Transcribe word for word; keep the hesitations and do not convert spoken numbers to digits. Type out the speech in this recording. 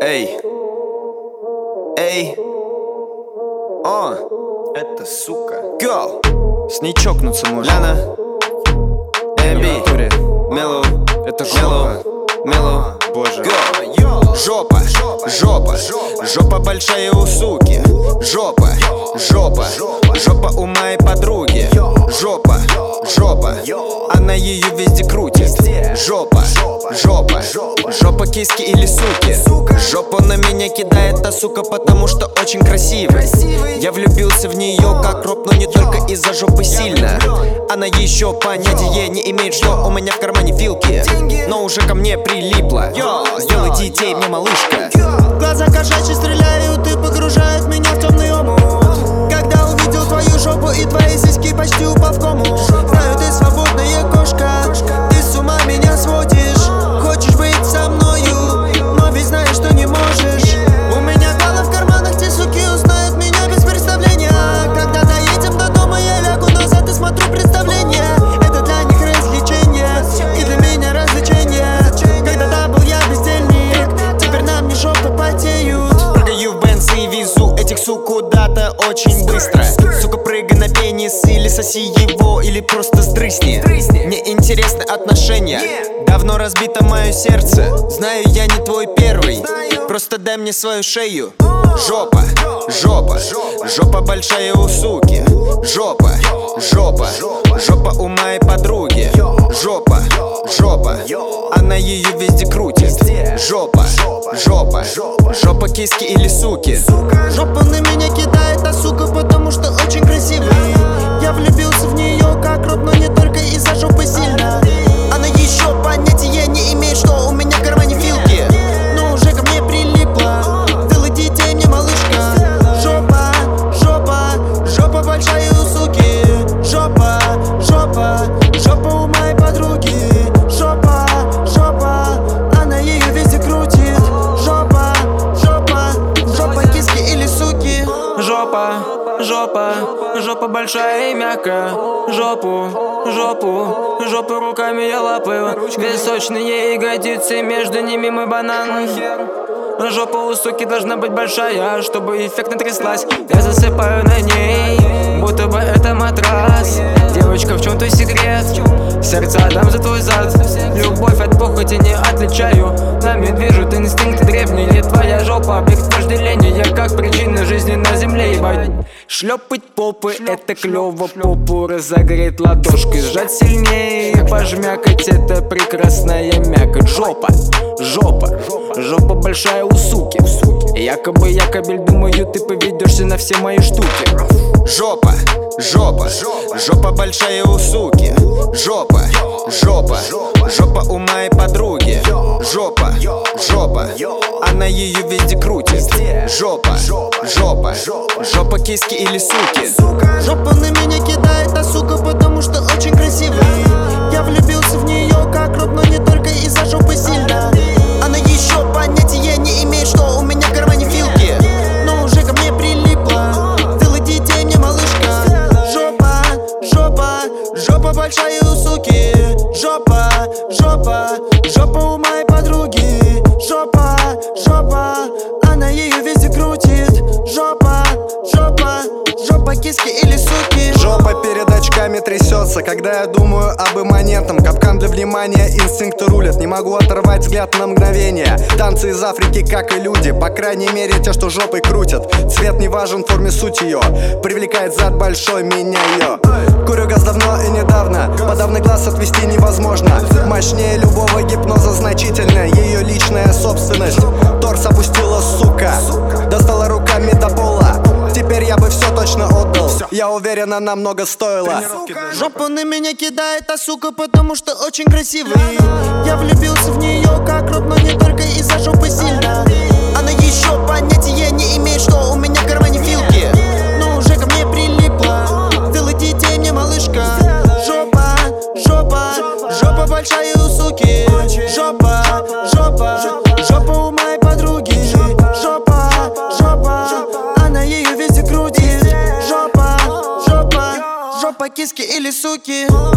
Эй, эй, о, это сука. Go, с ней чокнуться можно. Ляна, Эмби, Мелоу, это жопа. Мелоу, боже. Go, жопа, жопа, жопа большая у суки. Жопа, жопа, жопа у моей подруги. Жопа, жопа, она ее везде крутит. Жопа, жопа, жопа киски или суки. Жопу на меня кидает та сука, потому что очень красивая. Я влюбился в нее как роб, но не только из-за жопы сильно. Она еще понятия не имеет, что у меня в кармане вилки, но уже ко мне прилипла. Сделай детей мне, малышка. Глаза кошачьи стреляют и погружают меня в темный омут. Когда увидел твою жопу и твои сиськи, почти упал в кому. Знаю, ты свободная кошка, ты с ума меня сводишь. Хочешь быть со мною, но ведь знаешь, что не можешь. У меня голова в карманах, те суки узнают меня без представления. Когда доедем до дома, я лягу назад и смотрю представление. Это для них развлечение, и для меня развлечение. Когда-то был я бездельник, теперь на мне жопы потеют. Прыгаю в Бенц и везу этих сук куда-то очень быстро. Сука, прыгай на пенис или соси его, или просто сдрысни. Мне интересны отношения, давно разбито мое сердце. Знаю, я не твой первый, просто дай мне свою шею. Жопа, жопа, жопа большая у суки. Жопа, жопа, жопа у моей подруги. Жопа, жопа, она ее везде крутит. Жопа, жопа, жопа киски или суки. Жопа на меня кидает, а сука, потому что очень красивая. Я влюбился в нее как роб, но не только из-за жопы сильно. Она еще понятия не имеет, что у меня в кармане вилки, но уже ко мне прилипла. Сделай детей мне, малышка. Жопа, жопа, жопа большая у суки. Жопа, жопа, жопа у моей подруги. Жопа, жопа, она ее везде крутит. Жопа, жопа, жопа киски или суки. Жопа, жопа, жопа большая и мягкая. Жопу, жопу, жопу руками я лапаю. Две сочные ягодицы, между ними мой банан. Жопа у суки должна быть большая, чтобы эффектно тряслась. Я засыпаю на ней, будто бы это матрас. Девочка, в чем твой секрет? Сердце отдам за твой зад. Любовь от похоти не отличаю. Нами движут инстинкты древние. Твоя жопа объект вожделения, как причина жизни на земле, ебать. Шлепать попы — это клево, попу разогреть ладошкой, сжать сильнее, пожмякать — это прекрасная мякоть. Жопа, жопа, жопа большая у суки. Якобы я кабель, думаю, ты поведешься на все мои штуки. Жопа, жопа, жопа большая у суки. Жопа, жопа, жопа у моей подруги. Жопа, жопа, она ее везде крутит. Жопа, жопа, жопа киски или суки. Жопа на меня кидает, а сука, потому что очень красивая. Я влюбился в нее как роб, но не только из-за жопы сильно. Она еще понятия не имеет, что у меня в кармане вилки, но уже ко мне прилипла. Сделай детей мне, малышка. Жопа, жопа, жопа большая у суки. Жопа, жопа, жопа у моей подруги. Жопа, жопа, она ее везде крутит. Жопа, жопа, жопа киски или суки. Жопа перед очками трясется, когда я думаю об имманентном. Капкан для внимания, инстинкты рулят. Не могу оторвать взгляд на мгновение. Танцы из Африки, как и люди, по крайней мере те, что жопой крутят. Цвет не важен, в форме суть ее. Привлекает зад большой, меня ее. Курю газ давно и недавно, подавный глаз отвести невозможно. Мощнее любого гипноза значительно, ее личная собственность. Торс опустила, сука, достала руками до пола. Теперь я бы все точно отдал, я уверен, она много стоила. Жопа на меня кидает, а сука, потому что очень красивая. Я влюбился в нее как роб, но не только из-за жопы сильно. Она еще понятия не имеет, что у меня в кармане вилки, но уже ко мне прилипла. Сделай детей мне, малышка. Жопа, жопа, жопа большая у суки. Жопа, жопа, жопа у моей подруги. Жопа, жопа, она ее везде крутит. Жопа, жопа, жопа киски или суки.